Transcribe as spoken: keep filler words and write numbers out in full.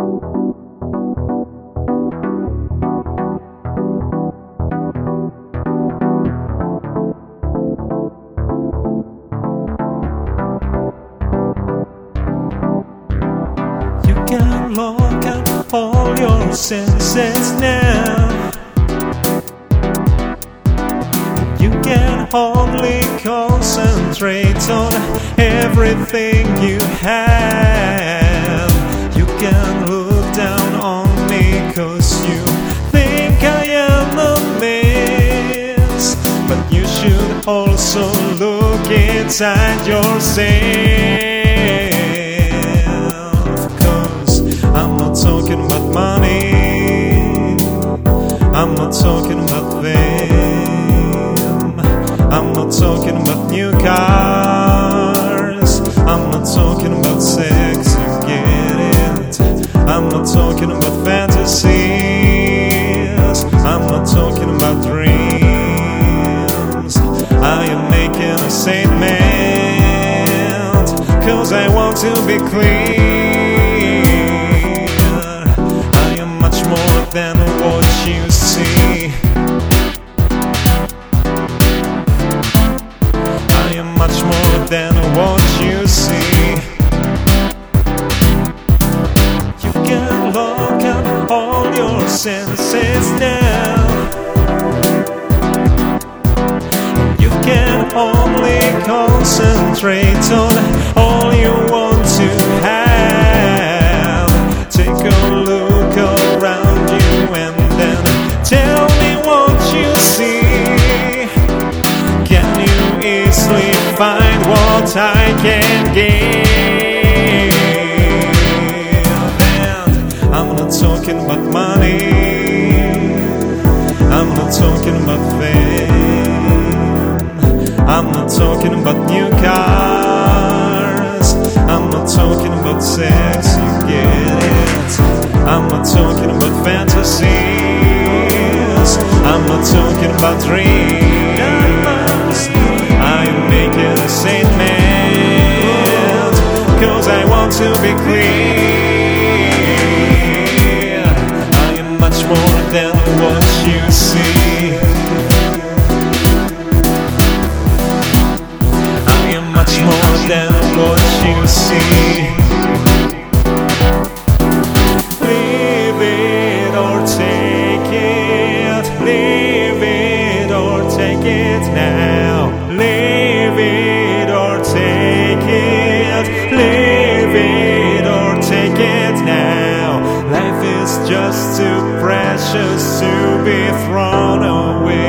You can lock up all your senses now. You can only concentrate on everything you have. You can look down on me cause you think I am a mess, but you should also look inside yourself. I'm not talking about money, I'm not talking about fame, I'm not talking about new cars, I'm not talking about sex, you get it. I'm not talking about fantasies, I'm not talking about dreams. I am making a statement, cause I want to be clear. More than what you see. I am much more than what you see. You can lock up all your senses now. You can only concentrate on all you want to have. Take a look around you and then tell me what you see. Can you easily find what I can give? And I'm not talking about money, I'm not talking about fame, I'm not talking about new cars, I'm not talking about sex, you get it. I'm not talking about fantasies, I'm not talking about dreams. I'm making a statement, cause I want to be clear. I am much more than what you see. I am much more than what you see. Take it now, leave it or take it, leave it or take it now. Life is just too precious to be thrown away.